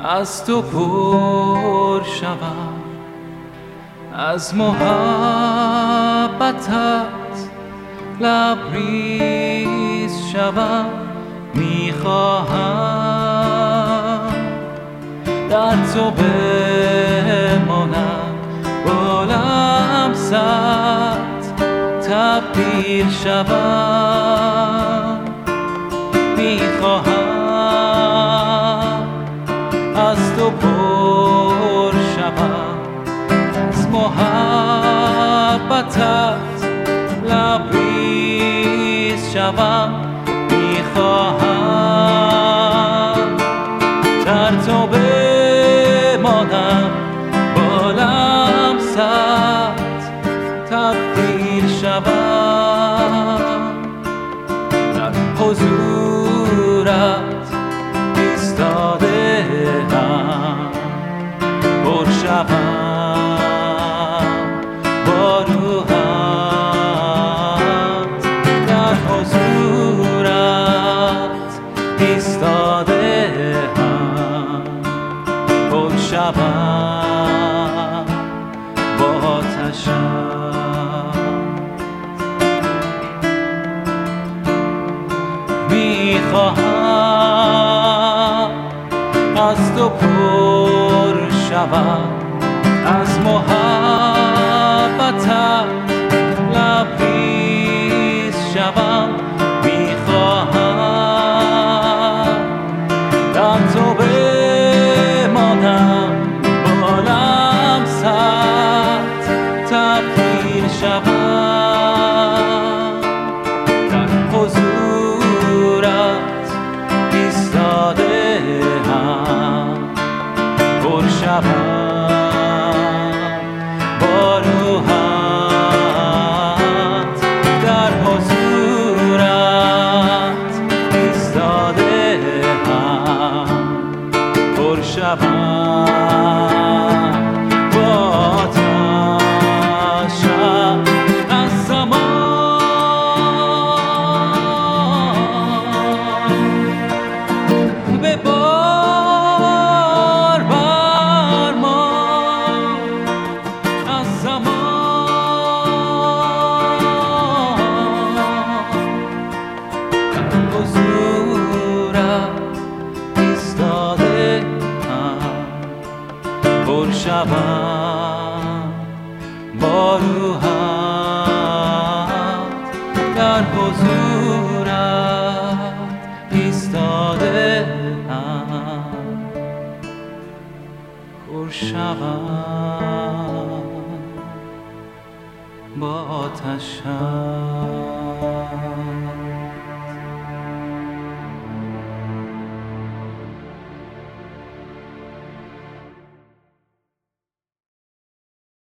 از تو پر شوم، از محبتت لبریز شوم. میخواهم در تو بمانم، با لمست تبدیل شوم. میخواهم از تو پر شوم، از محبتت لبریز شوم. میخواهم در تو بمانم، با لمست تبدیل شوم. در حضورت ایستاده هم پر شوم با روحت. در حضورت ایستاده هم پر شوم با آتشت. میخواهم از تو پر شوم، از محبتت لبریز شوم. میخواهم در تو بمانم، با لمست تبدیل شوم. در حضورت ایستاده هم پر شوم با روحت. در حضورت ایستاده هم پر شوم با آتشت. از زمان به بار بر ما، از زمان در حضورت ایستاده هم پر شوم با روحت. در حضورت ایستاده هم پر شوم با آتشت.